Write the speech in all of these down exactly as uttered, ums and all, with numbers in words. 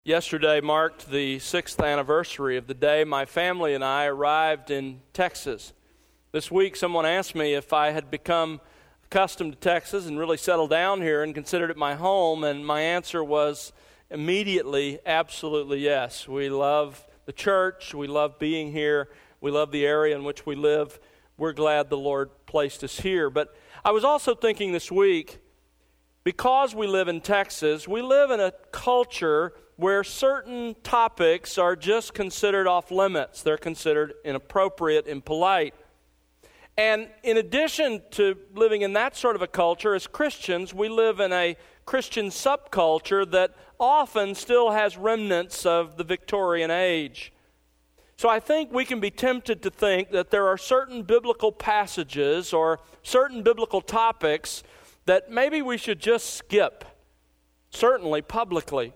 Yesterday marked the sixth anniversary of the day my family and I arrived in Texas. This week someone asked me if I had become accustomed to Texas and really settled down here and considered it my home, and my answer was immediately, absolutely yes. We love the church, we love being here, we love the area in which we live. We're glad the Lord placed us here. But I was also thinking this week, because we live in Texas, we live in a culture where certain topics are just considered off limits. They're considered inappropriate, impolite. And in addition to living in that sort of a culture, as Christians, we live in a Christian subculture that often still has remnants of the Victorian age. So I think we can be tempted to think that there are certain biblical passages or certain biblical topics that maybe we should just skip, certainly publicly.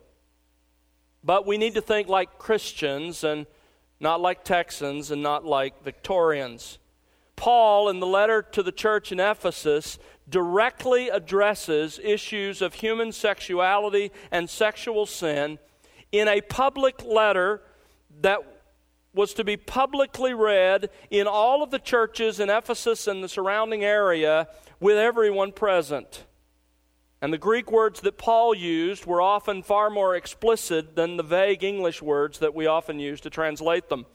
But we need to think like Christians and not like Texans and not like Victorians. Paul, in the letter to the church in Ephesus, directly addresses issues of human sexuality and sexual sin in a public letter that was to be publicly read in all of the churches in Ephesus and the surrounding area with everyone present. And the Greek words that Paul used were often far more explicit than the vague English words that we often use to translate them.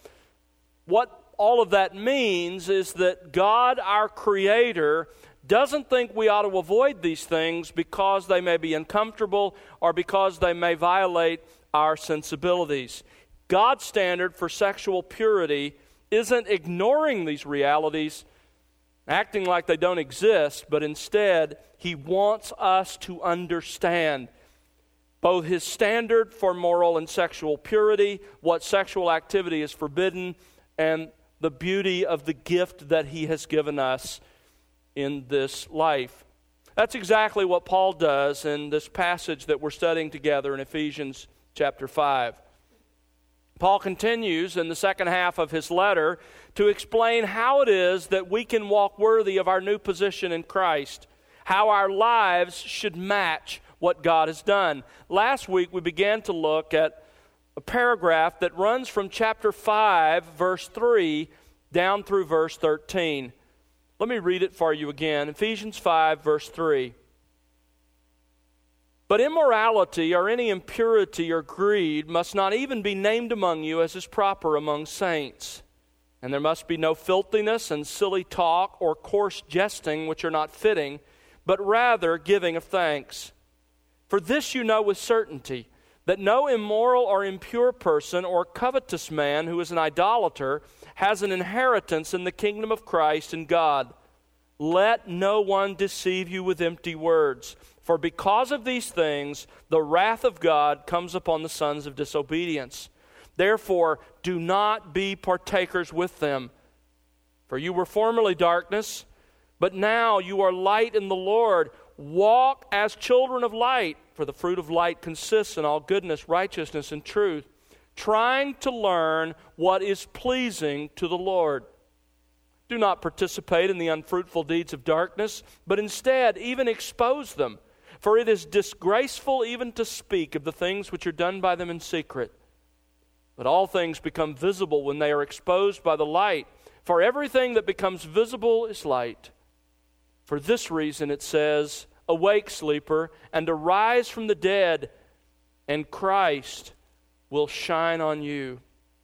What all of that means is that God, our Creator, doesn't think we ought to avoid these things because they may be uncomfortable or because they may violate our sensibilities. God's standard for sexual purity isn't ignoring these realities, acting like they don't exist, but instead, He wants us to understand both His standard for moral and sexual purity, what sexual activity is forbidden, and the beauty of the gift that He has given us in this life. That's exactly what Paul does in this passage that we're studying together in Ephesians chapter five. Paul continues in the second half of his letter to explain how it is that we can walk worthy of our new position in Christ, how our lives should match what God has done. Last week we began to look at a paragraph that runs from chapter five, verse three, down through verse thirteen. Let me read it for you again. Ephesians five, verse three. But immorality or any impurity or greed must not even be named among you as is proper among saints. And there must be no filthiness and silly talk or coarse jesting which are not fitting, but rather giving of thanks. For this you know with certainty, that no immoral or impure person or covetous man who is an idolater has an inheritance in the kingdom of Christ and God. Let no one deceive you with empty words. For because of these things, the wrath of God comes upon the sons of disobedience. Therefore, do not be partakers with them. For you were formerly darkness, but now you are light in the Lord. Walk as children of light, for the fruit of light consists in all goodness, righteousness, and truth, trying to learn what is pleasing to the Lord. Do not participate in the unfruitful deeds of darkness, but instead even expose them. For it is disgraceful even to speak of the things which are done by them in secret. But all things become visible when they are exposed by the light. For everything that becomes visible is light. For this reason it says, Awake, sleeper, and arise from the dead, and Christ will shine on you.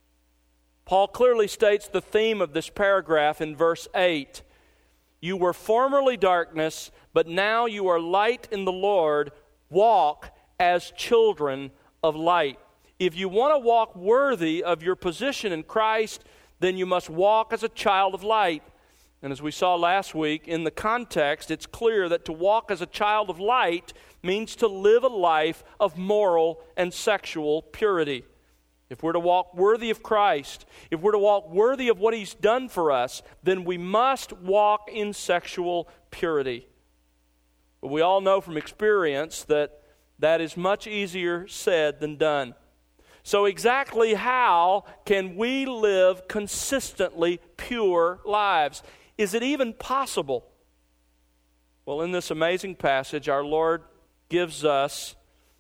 Paul clearly states the theme of this paragraph in verse eight. You were formerly darkness, but now you are light in the Lord. Walk as children of light. If you want to walk worthy of your position in Christ, then you must walk as a child of light. And as we saw last week, in the context, it's clear that to walk as a child of light means to live a life of moral and sexual purity. If we're to walk worthy of Christ, if we're to walk worthy of what He's done for us, then we must walk in sexual purity. But we all know from experience that that is much easier said than done. So exactly how can we live consistently pure lives? Is it even possible? Well, in this amazing passage, our Lord gives us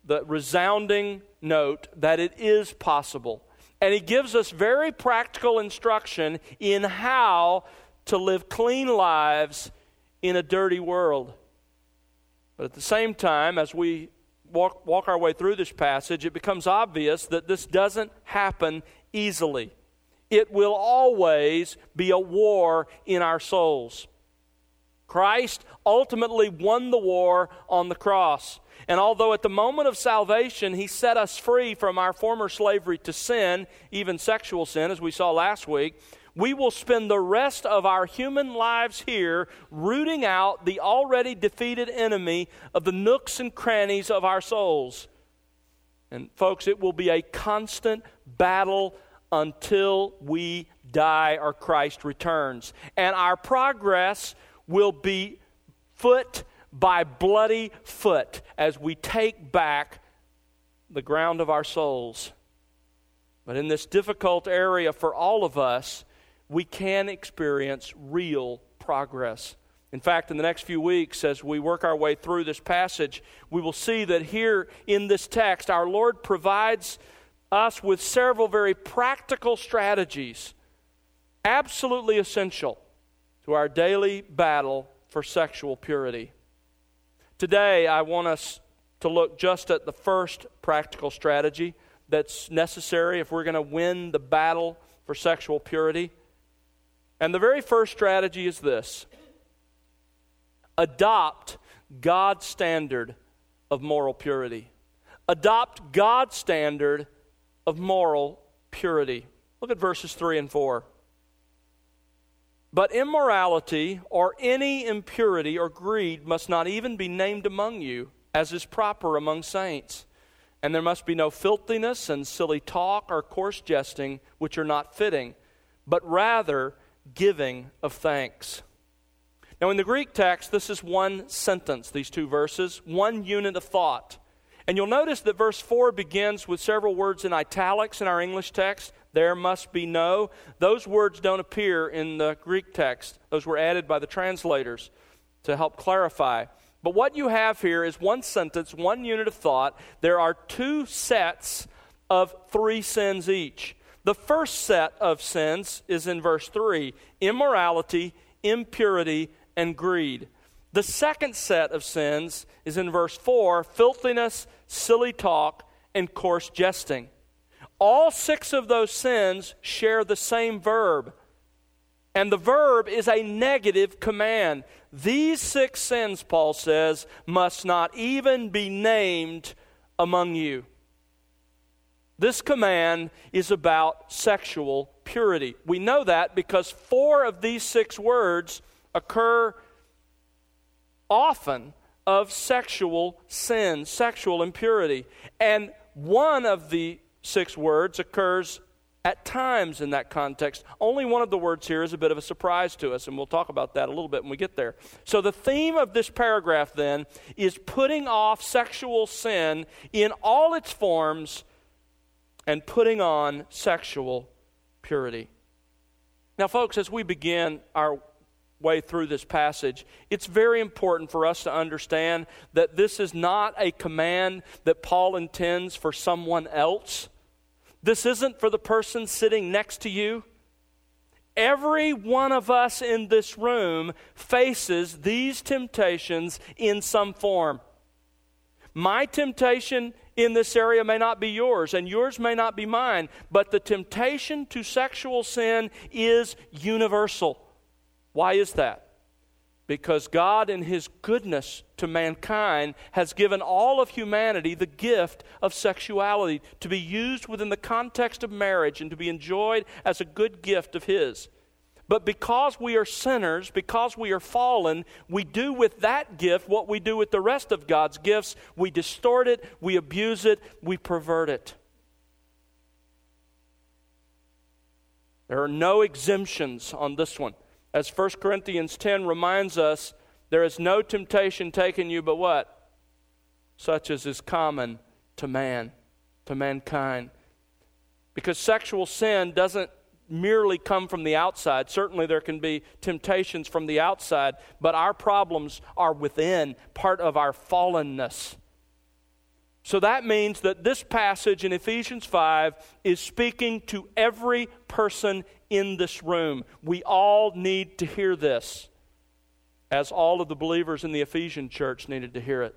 the resounding note that it is possible. And he gives us very practical instruction in how to live clean lives in a dirty world. But at the same time, as we walk, walk our way through this passage, it becomes obvious that this doesn't happen easily. It will always be a war in our souls. Christ ultimately won the war on the cross. And although at the moment of salvation he set us free from our former slavery to sin, even sexual sin, as we saw last week, we will spend the rest of our human lives here rooting out the already defeated enemy of the nooks and crannies of our souls. And folks, it will be a constant battle until we die or Christ returns. And our progress will be foot by bloody foot as we take back the ground of our souls. But in this difficult area for all of us, we can experience real progress. In fact, in the next few weeks, as we work our way through this passage, we will see that here in this text, our Lord provides us with several very practical strategies, absolutely essential to our daily battle for sexual purity. Today, I want us to look just at the first practical strategy that's necessary if we're going to win the battle for sexual purity. And the very first strategy is this: adopt God's standard of moral purity. Adopt God's standard of moral purity. Look at verses three and four. But immorality or any impurity or greed must not even be named among you, as is proper among saints. And there must be no filthiness and silly talk or coarse jesting, which are not fitting, but rather giving of thanks. Now in the Greek text, this is one sentence, these two verses, one unit of thought. And you'll notice that verse four begins with several words in italics in our English text. There must be no. Those words don't appear in the Greek text. Those were added by the translators to help clarify. But what you have here is one sentence, one unit of thought. There are two sets of three sins each. The first set of sins is in verse three: immorality, impurity, and greed. The second set of sins is in verse four: filthiness, silly talk, and coarse jesting. All six of those sins share the same verb. And the verb is a negative command. These six sins, Paul says, must not even be named among you. This command is about sexual purity. We know that because four of these six words occur often of sexual sin, sexual impurity. And one of the six words occurs at times in that context. Only one of the words here is a bit of a surprise to us, and we'll talk about that a little bit when we get there. So the theme of this paragraph then is putting off sexual sin in all its forms and putting on sexual purity. Now, folks, as we begin our way through this passage, it's very important for us to understand that this is not a command that Paul intends for someone else. This isn't for the person sitting next to you. Every one of us in this room faces these temptations in some form. My temptation in this area may not be yours, and yours may not be mine, but the temptation to sexual sin is universal. Why is that? Because God in His goodness to mankind has given all of humanity the gift of sexuality to be used within the context of marriage and to be enjoyed as a good gift of His. But because we are sinners, because we are fallen, we do with that gift what we do with the rest of God's gifts. We distort it, we abuse it, we pervert it. There are no exemptions on this one. As First Corinthians ten reminds us, there is no temptation taken you but what? Such as is common to man, to mankind. Because sexual sin doesn't merely come from the outside. Certainly there can be temptations from the outside, but our problems are within, part of our fallenness. So that means that this passage in Ephesians five is speaking to every person in this room. We all need to hear this, as all of the believers in the Ephesian church needed to hear it.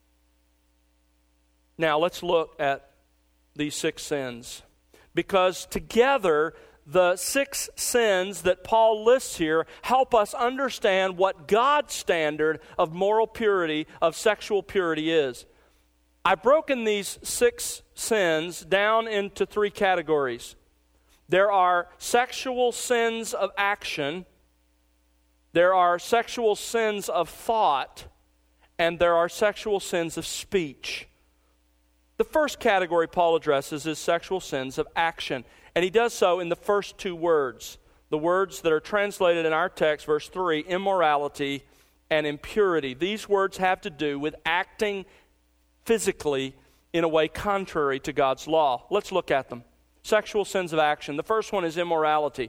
Now let's look at these six sins, because together the six sins that Paul lists here help us understand what God's standard of moral purity, of sexual purity is. I've broken these six sins down into three categories. There are sexual sins of action, there are sexual sins of thought, and there are sexual sins of speech. The first category Paul addresses is sexual sins of action, and he does so in the first two words, the words that are translated in our text, verse three, immorality and impurity. These words have to do with acting physically in a way contrary to God's law. Let's look at them. Sexual sins of action. The first one is immorality.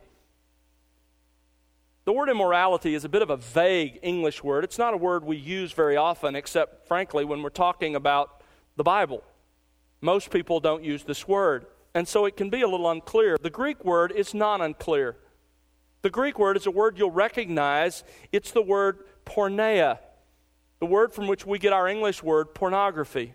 The word immorality is a bit of a vague English word. It's not a word we use very often, except, frankly, when we're talking about the Bible. Most people don't use this word, and so it can be a little unclear. The Greek word is not unclear. The Greek word is a word you'll recognize. It's the word porneia, the word from which we get our English word pornography.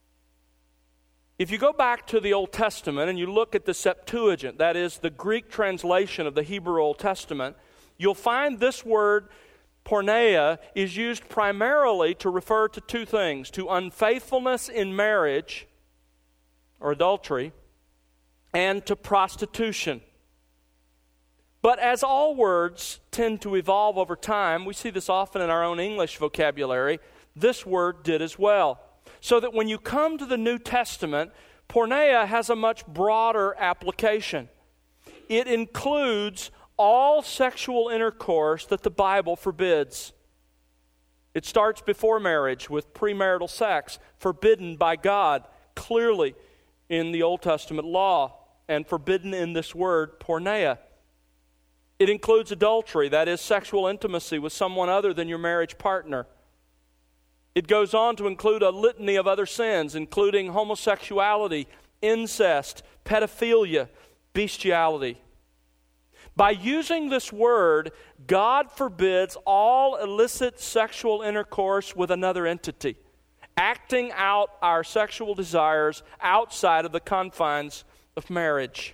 If you go back to the Old Testament and you look at the Septuagint, that is the Greek translation of the Hebrew Old Testament, you'll find this word porneia is used primarily to refer to two things: to unfaithfulness in marriage or adultery, and to prostitution. But as all words tend to evolve over time, we see this often in our own English vocabulary, this word did as well. So that when you come to the New Testament, porneia has a much broader application. It includes all sexual intercourse that the Bible forbids. It starts before marriage with premarital sex, forbidden by God clearly in the Old Testament law, and forbidden in this word, porneia. It includes adultery, that is, sexual intimacy with someone other than your marriage partner. It goes on to include a litany of other sins, including homosexuality, incest, pedophilia, bestiality. By using this word, God forbids all illicit sexual intercourse with another entity, acting out our sexual desires outside of the confines of marriage.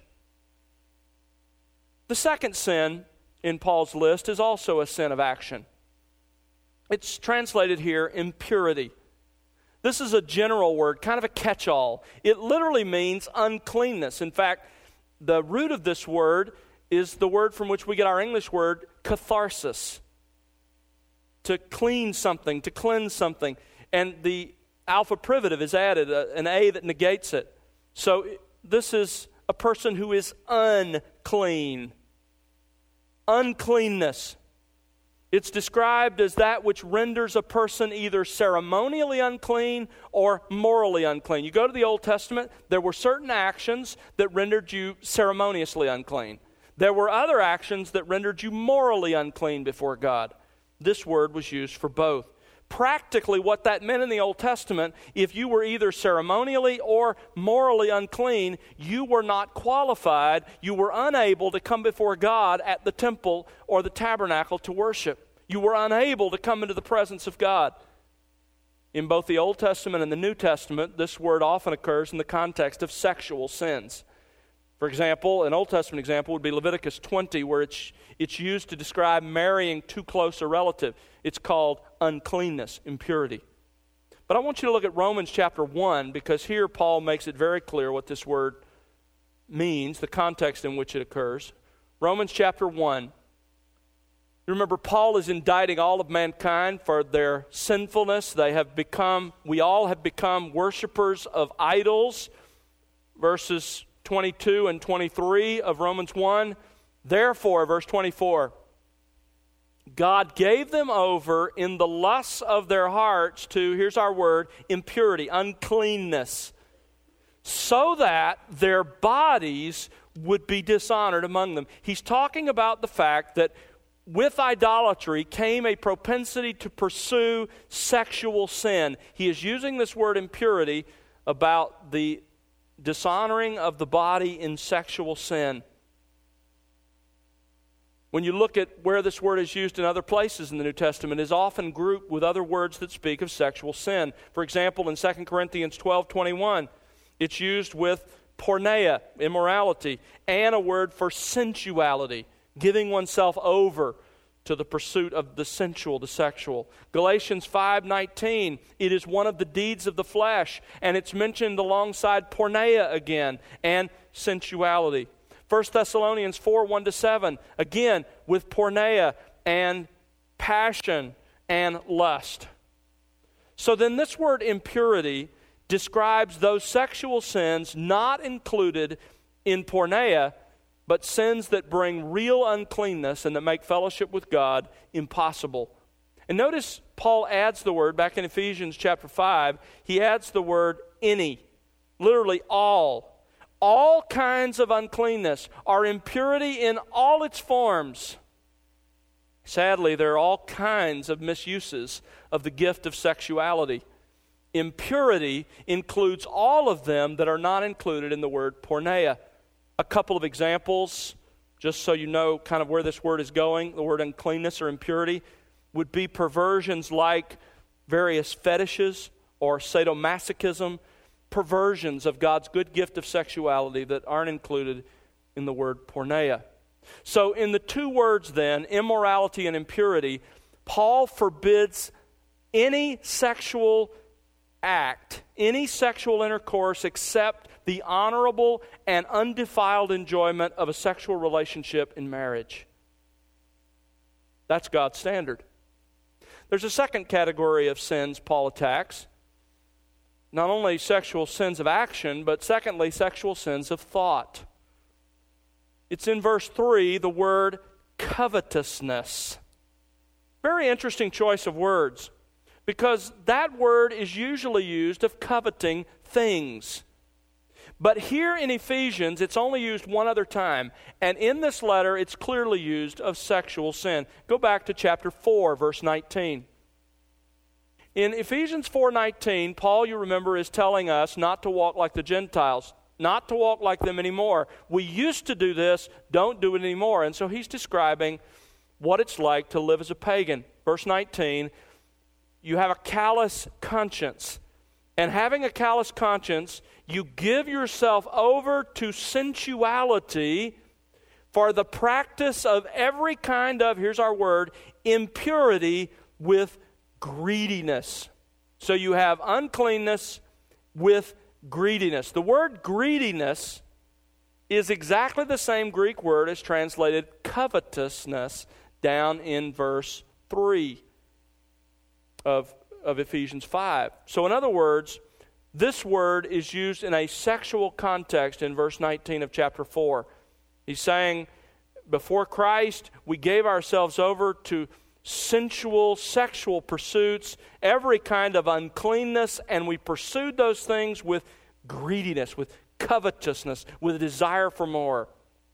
The second sin in Paul's list is also a sin of action. It's translated here impurity. This is a general word, kind of a catch-all. It literally means uncleanness. In fact, the root of this word is the word from which we get our English word catharsis. To clean something, to cleanse something. And the alpha privative is added, an A that negates it. So this is a person who is unclean. Uncleanness. It's described as that which renders a person either ceremonially unclean or morally unclean. You go to the Old Testament, there were certain actions that rendered you ceremoniously unclean. There were other actions that rendered you morally unclean before God. This word was used for both. Practically what that meant in the Old Testament, if you were either ceremonially or morally unclean, you were not qualified, you were unable to come before God at the temple or the tabernacle to worship. You were unable to come into the presence of God. In both the Old Testament and the New Testament, this word often occurs in the context of sexual sins. For example, an Old Testament example would be Leviticus twenty, where it's, it's used to describe marrying too close a relative. It's called uncleanness, impurity. But I want you to look at Romans chapter one, because here Paul makes it very clear what this word means, the context in which it occurs. Romans chapter one. Remember, Paul is indicting all of mankind for their sinfulness. They have become, we all have become worshipers of idols. Verses twenty-two and twenty-three of Romans one. Therefore, verse twenty-four, God gave them over in the lusts of their hearts to, here's our word, impurity, uncleanness, so that their bodies would be dishonored among them. He's talking about the fact that with idolatry came a propensity to pursue sexual sin. He is using this word impurity about the dishonoring of the body in sexual sin. When you look at where this word is used in other places in the New Testament, it is often grouped with other words that speak of sexual sin. For example, in Second Corinthians twelve twenty-one, it's used with porneia, immorality, and a word for sensuality, giving oneself over to the pursuit of the sensual, the sexual. Galatians five nineteen, it is one of the deeds of the flesh, and it's mentioned alongside porneia again, and sensuality. First Thessalonians four one to seven, again, with porneia and passion and lust. So then this word impurity describes those sexual sins not included in porneia, but sins that bring real uncleanness and that make fellowship with God impossible. And notice Paul adds the word, back in Ephesians chapter five, he adds the word any, literally all. All kinds of uncleanness are impurity in all its forms. Sadly, there are all kinds of misuses of the gift of sexuality. Impurity includes all of them that are not included in the word porneia. A couple of examples, just so you know kind of where this word is going, the word uncleanness or impurity, would be perversions like various fetishes or sadomasochism, perversions of God's good gift of sexuality that aren't included in the word porneia. So in the two words then, immorality and impurity, Paul forbids any sexual act, any sexual intercourse except the honorable and undefiled enjoyment of a sexual relationship in marriage. That's God's standard. There's a second category of sins Paul attacks. Not only sexual sins of action, but secondly, sexual sins of thought. It's in verse three, the word covetousness. Very interesting choice of words, because that word is usually used of coveting things. But here in Ephesians, it's only used one other time. And in this letter, it's clearly used of sexual sin. Go back to chapter four, verse nineteen. In Ephesians four nineteen, Paul, you remember, is telling us not to walk like the Gentiles, not to walk like them anymore. We used to do this, don't do it anymore. And so he's describing what it's like to live as a pagan. Verse nineteen, you have a callous conscience. And having a callous conscience, you give yourself over to sensuality for the practice of every kind of, here's our word, impurity with greediness. So you have uncleanness with greediness. The word greediness is exactly the same Greek word as translated covetousness down in verse three of of Ephesians five. So in other words, this word is used in a sexual context in verse nineteen of chapter four. He's saying, before Christ, we gave ourselves over to sensual, sexual pursuits, every kind of uncleanness, and we pursued those things with greediness, with covetousness, with a desire for more.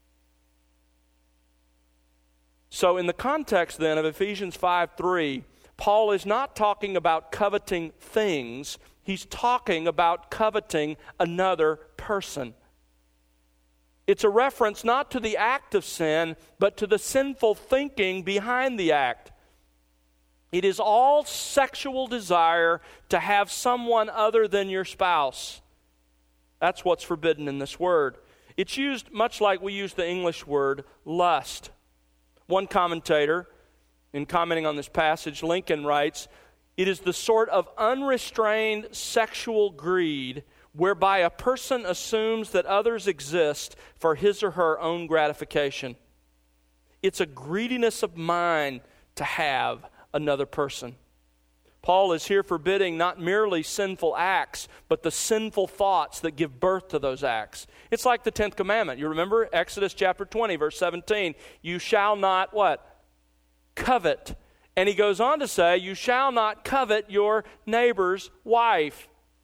So in the context then of Ephesians five three, Paul is not talking about coveting things. He's talking about coveting another person. It's a reference not to the act of sin, but to the sinful thinking behind the act. It is all sexual desire to have someone other than your spouse. That's what's forbidden in this word. It's used much like we use the English word lust. One commentator, in commenting on this passage, Lincoln writes, it is the sort of unrestrained sexual greed whereby a person assumes that others exist for his or her own gratification. It's a greediness of mind to have another person. Paul is here forbidding not merely sinful acts, but the sinful thoughts that give birth to those acts. It's like the tenth commandment. You remember Exodus chapter twenty, verse seventeen. You shall not, what? Covet. And he goes on to say, you shall not covet your neighbor's wife.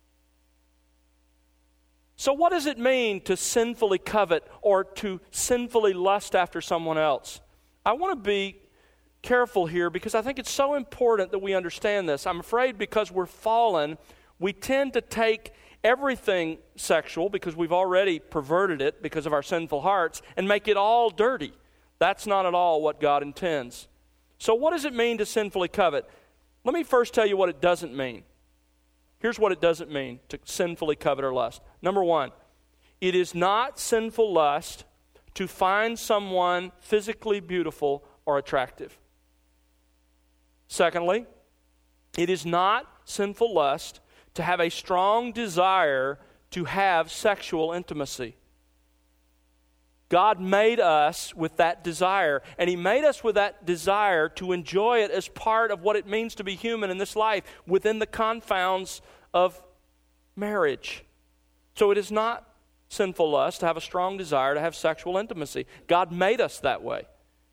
So what does it mean to sinfully covet or to sinfully lust after someone else? I want to be careful here because I think it's so important that we understand this. I'm afraid because we're fallen, we tend to take everything sexual because we've already perverted it because of our sinful hearts and make it all dirty. That's not at all what God intends. So what does it mean to sinfully covet? Let me first tell you what it doesn't mean. Here's what it doesn't mean to sinfully covet or lust. Number one, it is not sinful lust to find someone physically beautiful or attractive. Secondly, it is not sinful lust to have a strong desire to have sexual intimacy. God made us with that desire, and He made us with that desire to enjoy it as part of what it means to be human in this life within the confounds of marriage. So it is not sinful lust to have a strong desire to have sexual intimacy. God made us that way.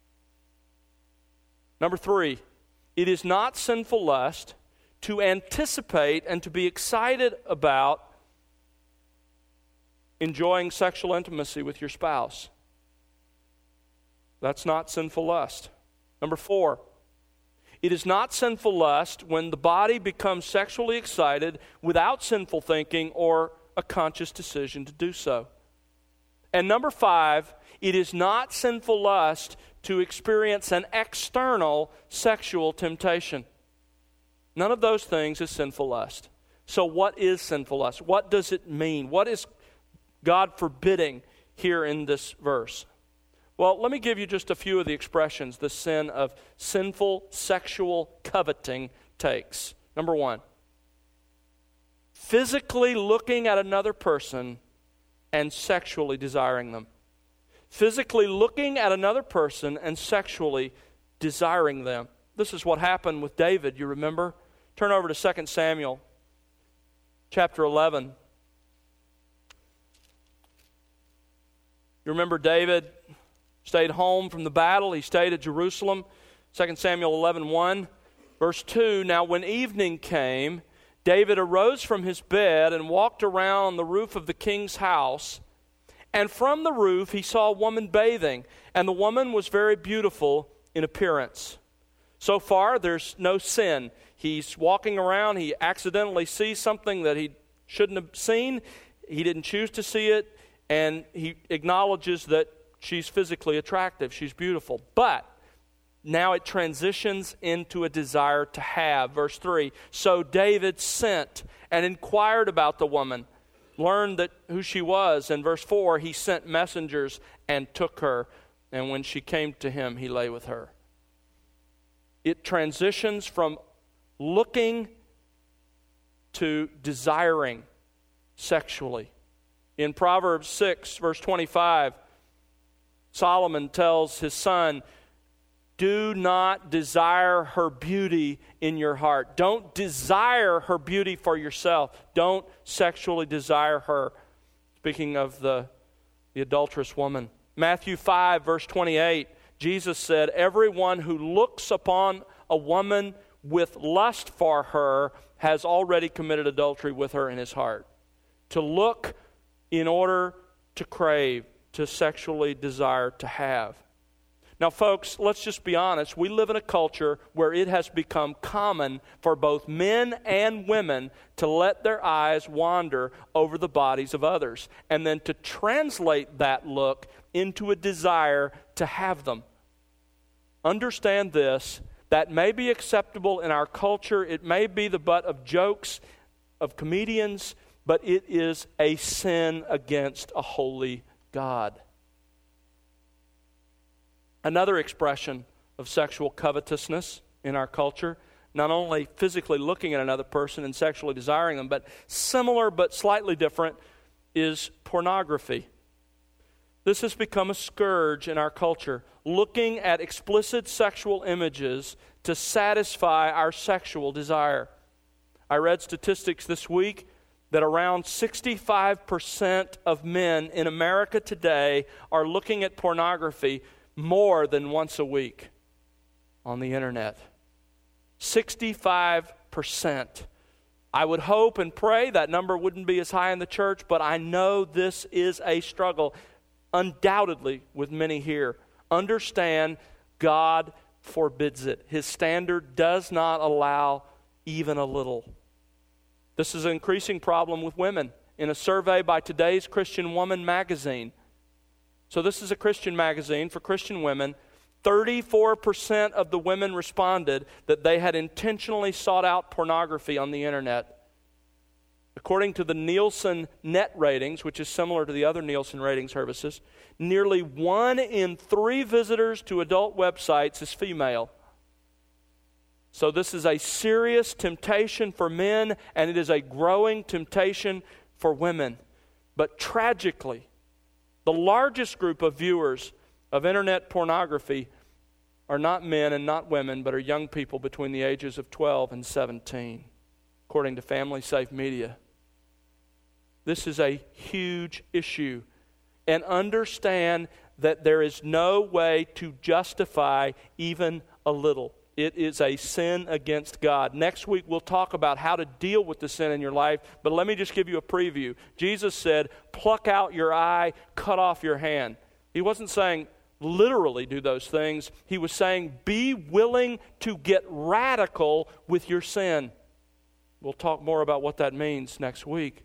Number three, it is not sinful lust to anticipate and to be excited about enjoying sexual intimacy with your spouse. That's not sinful lust. Number four, it is not sinful lust when the body becomes sexually excited without sinful thinking or a conscious decision to do so. And number five, it is not sinful lust to experience an external sexual temptation. None of those things is sinful lust. So what is sinful lust? What does it mean? What is God forbidding here in this verse? Well, let me give you just a few of the expressions the sin of sinful sexual coveting takes. Number one, physically looking at another person and sexually desiring them. Physically looking at another person and sexually desiring them. This is what happened with David, you remember? Turn over to Second Samuel chapter eleven. You remember David stayed home from the battle. He stayed at Jerusalem. Second Samuel eleven one, verse two. Now when evening came, David arose from his bed and walked around the roof of the king's house. And from the roof he saw a woman bathing, and the woman was very beautiful in appearance. So far, there's no sin. He's walking around. He accidentally sees something that he shouldn't have seen. He didn't choose to see it. And he acknowledges that she's physically attractive. She's beautiful. But now it transitions into a desire to have. Verse three, so David sent and inquired about the woman, learned that who she was. And verse four, he sent messengers and took her. And when she came to him, he lay with her. It transitions from looking to desiring sexually. In Proverbs six, verse twenty-five, Solomon tells his son, do not desire her beauty in your heart. Don't desire her beauty for yourself. Don't sexually desire her. Speaking of the, the adulterous woman. Matthew five, verse twenty-eight, Jesus said, everyone who looks upon a woman with lust for her has already committed adultery with her in his heart. To look in order to crave, to sexually desire to have. Now, folks, let's just be honest. We live in a culture where it has become common for both men and women to let their eyes wander over the bodies of others and then to translate that look into a desire to have them. Understand this, that may be acceptable in our culture. It may be the butt of jokes of comedians, but it is a sin against a holy God. Another expression of sexual covetousness in our culture, not only physically looking at another person and sexually desiring them, but similar but slightly different, is pornography. This has become a scourge in our culture, looking at explicit sexual images to satisfy our sexual desire. I read statistics this week that around sixty-five percent of men in America today are looking at pornography more than once a week on the internet. sixty-five percent. I would hope and pray that number wouldn't be as high in the church, but I know this is a struggle, undoubtedly, with many here. Understand, God forbids it. His standard does not allow even a little. This is an increasing problem with women in a survey by Today's Christian Woman magazine. So this is a Christian magazine for Christian women. thirty-four percent of the women responded that they had intentionally sought out pornography on the internet. According to the Nielsen Net Ratings, which is similar to the other Nielsen rating services, nearly one in three visitors to adult websites is female. So this is a serious temptation for men, and it is a growing temptation for women. But tragically, the largest group of viewers of internet pornography are not men and not women, but are young people between the ages of twelve and seventeen, according to Family Safe Media. This is a huge issue. And understand that there is no way to justify even a little. It is a sin against God. Next week we'll talk about how to deal with the sin in your life, but let me just give you a preview. Jesus said, pluck out your eye, cut off your hand. He wasn't saying literally do those things. He was saying be willing to get radical with your sin. We'll talk more about what that means next week.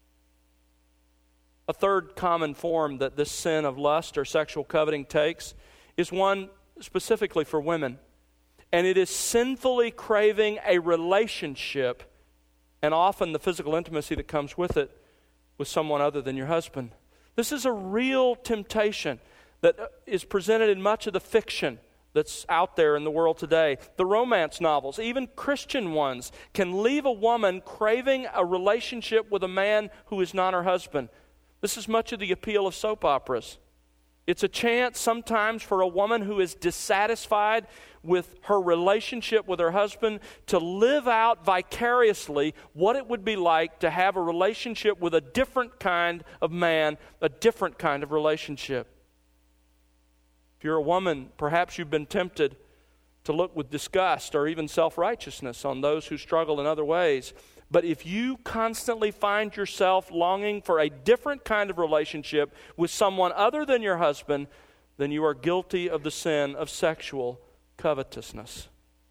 A third common form that this sin of lust or sexual coveting takes is one specifically for women. And it is sinfully craving a relationship, and often the physical intimacy that comes with it, with someone other than your husband. This is a real temptation that is presented in much of the fiction that's out there in the world today. The romance novels, even Christian ones, can leave a woman craving a relationship with a man who is not her husband. This is much of the appeal of soap operas. It's a chance sometimes for a woman who is dissatisfied with her relationship with her husband to live out vicariously what it would be like to have a relationship with a different kind of man, a different kind of relationship. If you're a woman, perhaps you've been tempted to look with disgust or even self-righteousness on those who struggle in other ways. But if you constantly find yourself longing for a different kind of relationship with someone other than your husband, then you are guilty of the sin of sexual covetousness.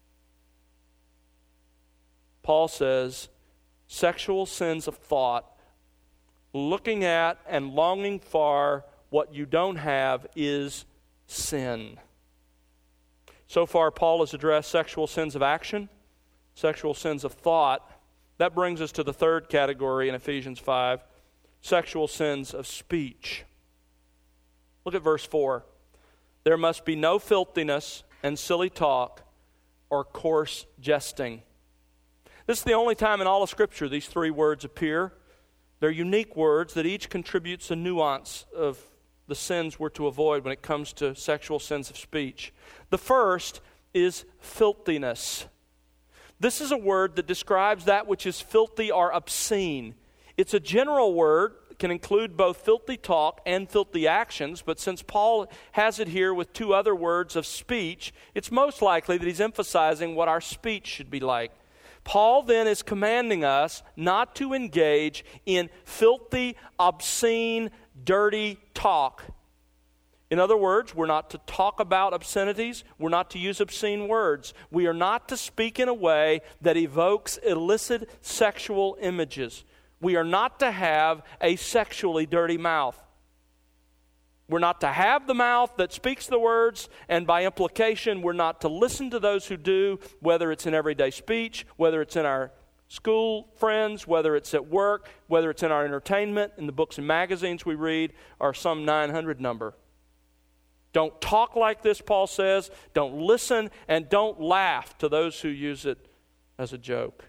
Paul says, sexual sins of thought, looking at and longing for what you don't have, is sin. So far, Paul has addressed sexual sins of action, sexual sins of thought. That brings us to the third category in Ephesians five, sexual sins of speech. Look at verse four. There must be no filthiness and silly talk or coarse jesting. This is the only time in all of Scripture these three words appear. They're unique words that each contributes a nuance of the sins we're to avoid when it comes to sexual sins of speech. The first is filthiness. This is a word that describes that which is filthy or obscene. It's a general word, can include both filthy talk and filthy actions, but since Paul has it here with two other words of speech, it's most likely that he's emphasizing what our speech should be like. Paul then is commanding us not to engage in filthy, obscene, dirty talk. In other words, we're not to talk about obscenities. We're not to use obscene words. We are not to speak in a way that evokes illicit sexual images. We are not to have a sexually dirty mouth. We're not to have the mouth that speaks the words, and by implication, we're not to listen to those who do, whether it's in everyday speech, whether it's in our school friends, whether it's at work, whether it's in our entertainment, in the books and magazines we read, or some nine hundred number. Don't talk like this, Paul says. Don't listen, and don't laugh to those who use it as a joke.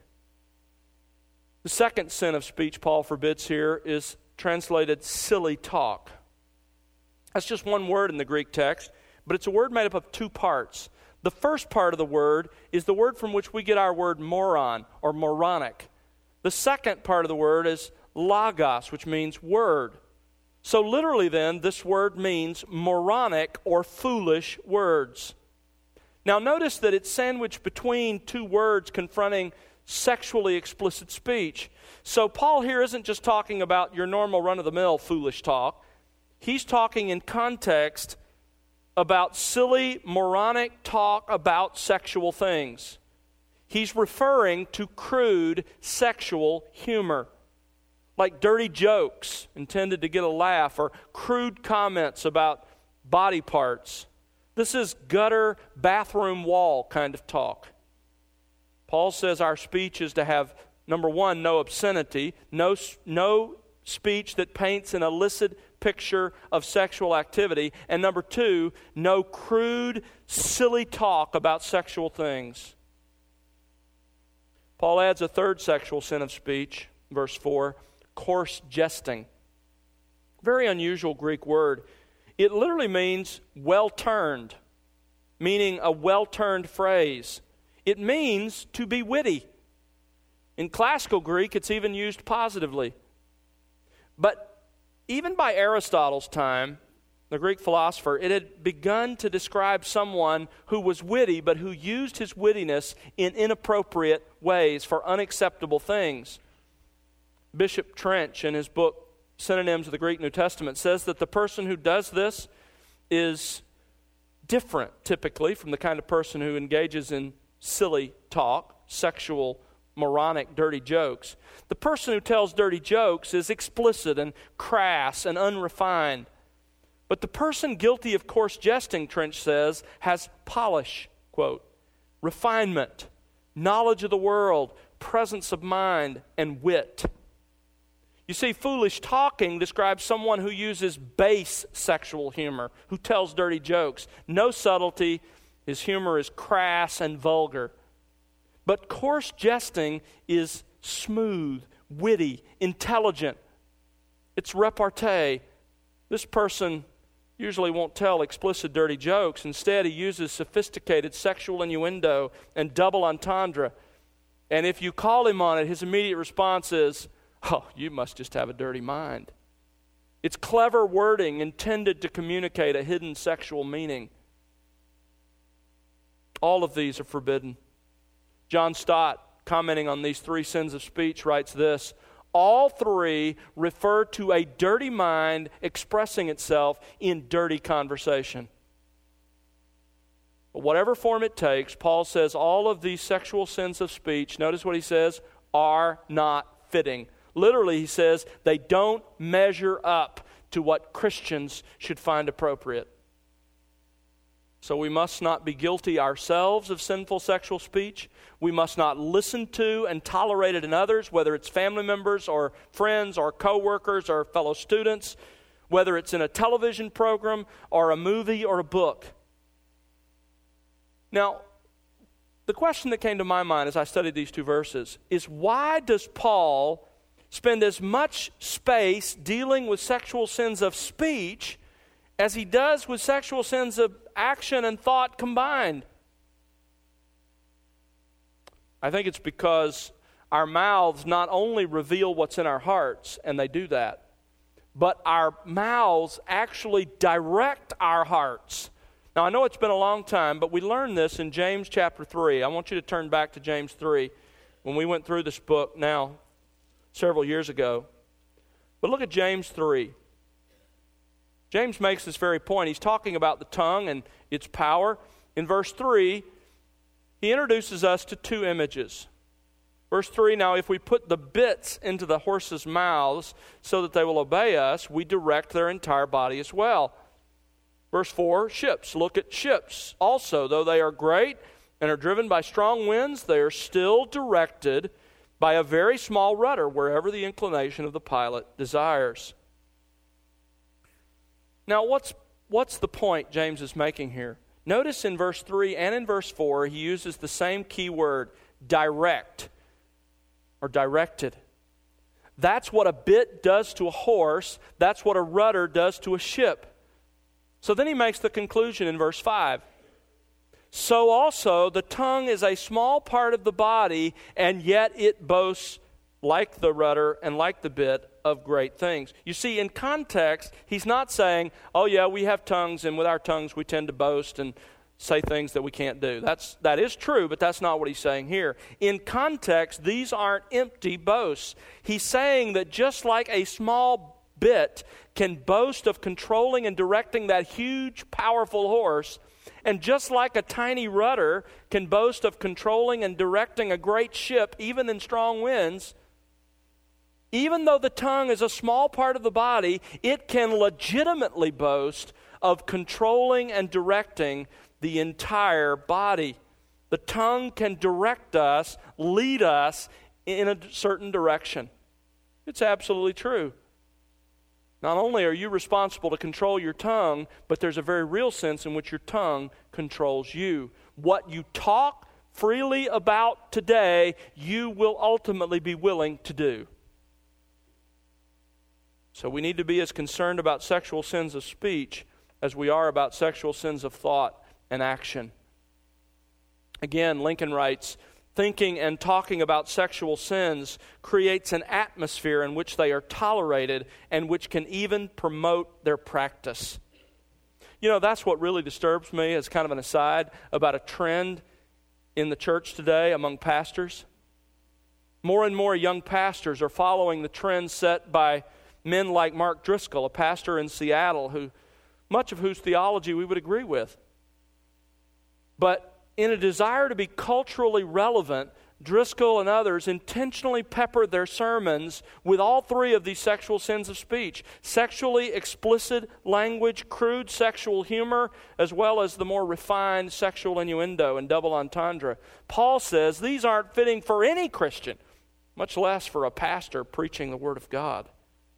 The second sin of speech Paul forbids here is translated silly talk. That's just one word in the Greek text, but it's a word made up of two parts. The first part of the word is the word from which we get our word moron or moronic. The second part of the word is logos, which means word. So literally then, this word means moronic or foolish words. Now notice that it's sandwiched between two words confronting sexually explicit speech. So Paul here isn't just talking about your normal run-of-the-mill foolish talk. He's talking in context about silly, moronic talk about sexual things. He's referring to crude sexual humor. like dirty jokes intended to get a laugh or crude comments about body parts. This is gutter, bathroom wall kind of talk. Paul says our speech is to have, number one, no obscenity, no, no speech that paints an illicit picture of sexual activity, and number two, no crude, silly talk about sexual things. Paul adds a third sexual sin of speech, verse four, coarse jesting. Very unusual Greek word. It literally means well-turned, meaning a well-turned phrase. It means to be witty. In classical Greek, it's even used positively. But even by Aristotle's time, the Greek philosopher, it had begun to describe someone who was witty, but who used his wittiness in inappropriate ways for unacceptable things. Bishop Trench, in his book, Synonyms of the Greek New Testament, says that the person who does this is different, typically, from the kind of person who engages in silly talk, sexual, moronic, dirty jokes. The person who tells dirty jokes is explicit and crass and unrefined. But the person guilty of coarse jesting, Trench says, has polish, quote, refinement, knowledge of the world, presence of mind, and wit. You see, foolish talking describes someone who uses base sexual humor, who tells dirty jokes. No subtlety. His humor is crass and vulgar. But coarse jesting is smooth, witty, intelligent. It's repartee. This person usually won't tell explicit dirty jokes. Instead, he uses sophisticated sexual innuendo and double entendre. And if you call him on it, his immediate response is, "Oh, you must just have a dirty mind." It's clever wording intended to communicate a hidden sexual meaning. All of these are forbidden. John Stott, commenting on these three sins of speech, writes this: all three refer to a dirty mind expressing itself in dirty conversation. But whatever form it takes, Paul says all of these sexual sins of speech, notice what he says, are not fitting. Literally, he says, they don't measure up to what Christians should find appropriate. So we must not be guilty ourselves of sinful sexual speech. We must not listen to and tolerate it in others, whether it's family members or friends or co-workers or fellow students, whether it's in a television program or a movie or a book. Now, the question that came to my mind as I studied these two verses is, why does Paul spend as much space dealing with sexual sins of speech as he does with sexual sins of action and thought combined? I think it's because our mouths not only reveal what's in our hearts, and they do that, but our mouths actually direct our hearts. Now, I know it's been a long time, but we learned this in James chapter three. I want you to turn back to James three when we went through this book now several years ago. But look at James three. James makes this very point. He's talking about the tongue and its power. In verse three, he introduces us to two images. Verse three, now if we put the bits into the horses' mouths so that they will obey us, we direct their entire body as well. Verse four, ships. Look at ships also. Though they are great and are driven by strong winds, they are still directed by a very small rudder wherever the inclination of the pilot desires. Now, what's what's the point James is making here? Notice in verse three and in verse four, he uses the same key word, direct, or directed. That's what a bit does to a horse. That's what a rudder does to a ship. So then he makes the conclusion in verse five. So also the tongue is a small part of the body, and yet it boasts, like the rudder and like the bit, of great things. You see, in context, he's not saying, oh yeah, we have tongues, and with our tongues we tend to boast and say things that we can't do. That's, that is true, but that's not what he's saying here. In context, these aren't empty boasts. He's saying that just like a small bit can boast of controlling and directing that huge, powerful horse, and just like a tiny rudder can boast of controlling and directing a great ship, even in strong winds, Even though the tongue is a small part of the body, it can legitimately boast of controlling and directing the entire body. The tongue can direct us, lead us in a certain direction. It's absolutely true. Not only are you responsible to control your tongue, but there's a very real sense in which your tongue controls you. What you talk freely about today, you will ultimately be willing to do. So we need to be as concerned about sexual sins of speech as we are about sexual sins of thought and action. Again, Lincoln writes, thinking and talking about sexual sins creates an atmosphere in which they are tolerated and which can even promote their practice. You know, that's what really disturbs me as kind of an aside about a trend in the church today among pastors. More and more young pastors are following the trend set by men like Mark Driscoll, a pastor in Seattle, who much of whose theology we would agree with. But in a desire to be culturally relevant, Driscoll and others intentionally pepper their sermons with all three of these sexual sins of speech: sexually explicit language, crude sexual humor, as well as the more refined sexual innuendo and double entendre. Paul says these aren't fitting for any Christian, much less for a pastor preaching the Word of God.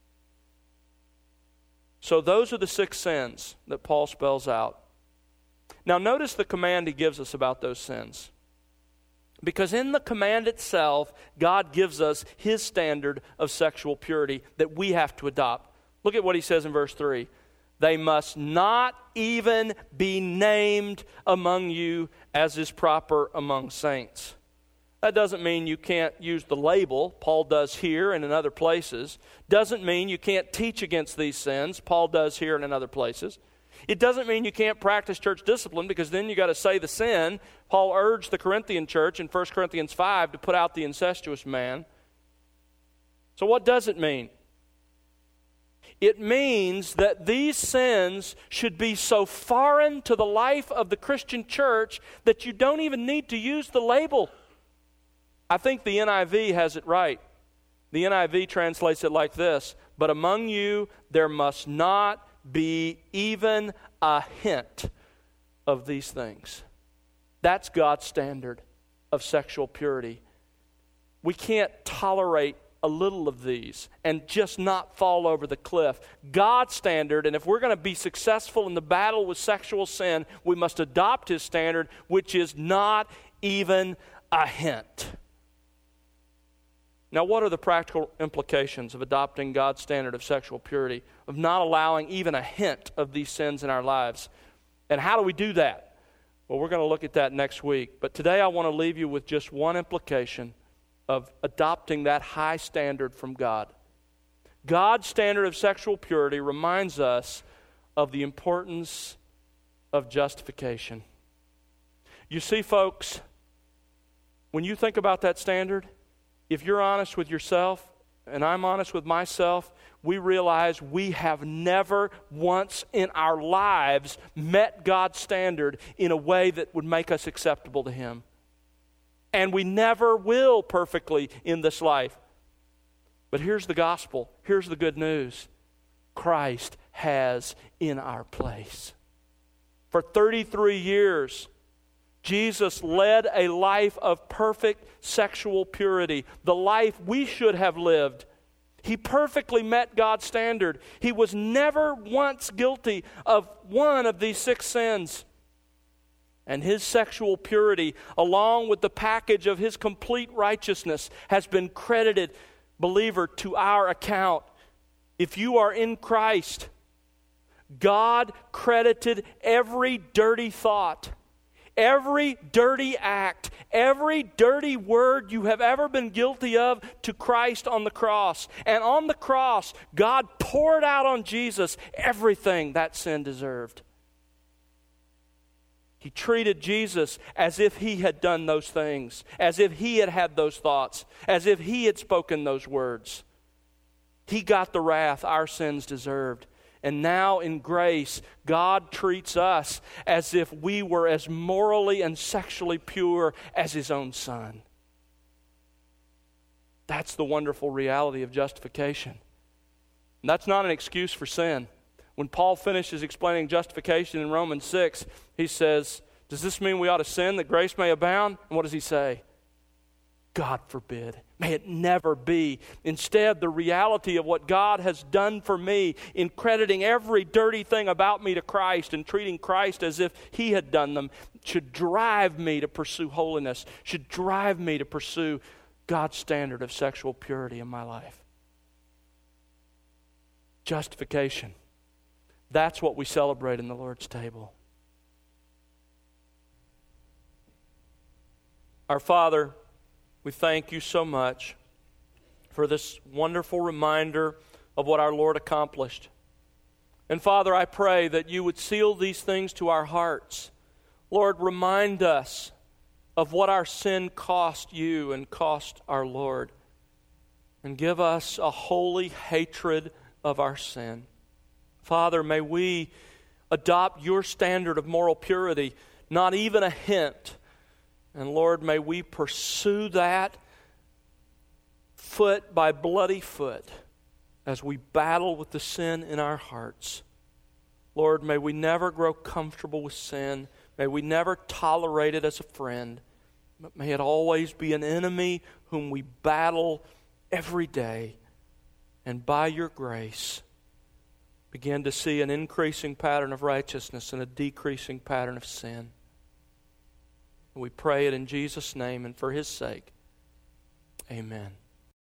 So those are the six sins that Paul spells out. Now notice the command he gives us about those sins. Because in the command itself, God gives us His standard of sexual purity that we have to adopt. Look at what he says in verse three. They must not even be named among you as is proper among saints. That doesn't mean you can't use the label. Paul does here and in other places. Doesn't mean you can't teach against these sins. Paul does here and in other places. It doesn't mean you can't practice church discipline, because then you got to say the sin. Paul urged the Corinthian church in First Corinthians five to put out the incestuous man. So what does it mean? It means that these sins should be so foreign to the life of the Christian church that you don't even need to use the label. I think the N I V has it right. The N I V translates it like this: but among you there must not be even a hint of these things. That's God's standard of sexual purity. We can't tolerate a little of these and just not fall over the cliff. God's standard, and if we're going to be successful in the battle with sexual sin, we must adopt His standard, which is not even a hint. Now, what are the practical implications of adopting God's standard of sexual purity, of not allowing even a hint of these sins in our lives? And how do we do that? Well, we're going to look at that next week. But today I want to leave you with just one implication of adopting that high standard from God. God's standard of sexual purity reminds us of the importance of justification. You see, folks, when you think about that standard, if you're honest with yourself, and I'm honest with myself, we realize we have never once in our lives met God's standard in a way that would make us acceptable to Him. And we never will perfectly in this life. But here's the gospel. Here's the good news. Christ has in our place. For thirty-three years, Jesus led a life of perfect sexual purity, the life we should have lived. He perfectly met God's standard. He was never once guilty of one of these six sins. And His sexual purity, along with the package of His complete righteousness, has been credited, believer, to our account. If you are in Christ, God credited every dirty thought, every dirty act, every dirty word you have ever been guilty of to Christ on the cross. And on the cross, God poured out on Jesus everything that sin deserved. He treated Jesus as if He had done those things, as if He had had those thoughts, as if He had spoken those words. He got the wrath our sins deserved. And now in grace, God treats us as if we were as morally and sexually pure as His own Son. That's the wonderful reality of justification. And that's not an excuse for sin. When Paul finishes explaining justification in Romans six, he says, does this mean we ought to sin that grace may abound? And what does he say? God forbid. May it never be. Instead, the reality of what God has done for me in crediting every dirty thing about me to Christ and treating Christ as if He had done them should drive me to pursue holiness, should drive me to pursue God's standard of sexual purity in my life. Justification. That's what we celebrate in the Lord's table. Our Father, we thank you so much for this wonderful reminder of what our Lord accomplished. And Father, I pray that you would seal these things to our hearts. Lord, remind us of what our sin cost you and cost our Lord. And give us a holy hatred of our sin. Father, may we adopt your standard of moral purity, not even a hint. And Lord, may we pursue that foot by bloody foot as we battle with the sin in our hearts. Lord, may we never grow comfortable with sin. May we never tolerate it as a friend. But may it always be an enemy whom we battle every day. And by your grace, begin to see an increasing pattern of righteousness and a decreasing pattern of sin. We pray it in Jesus' name and for His sake. Amen.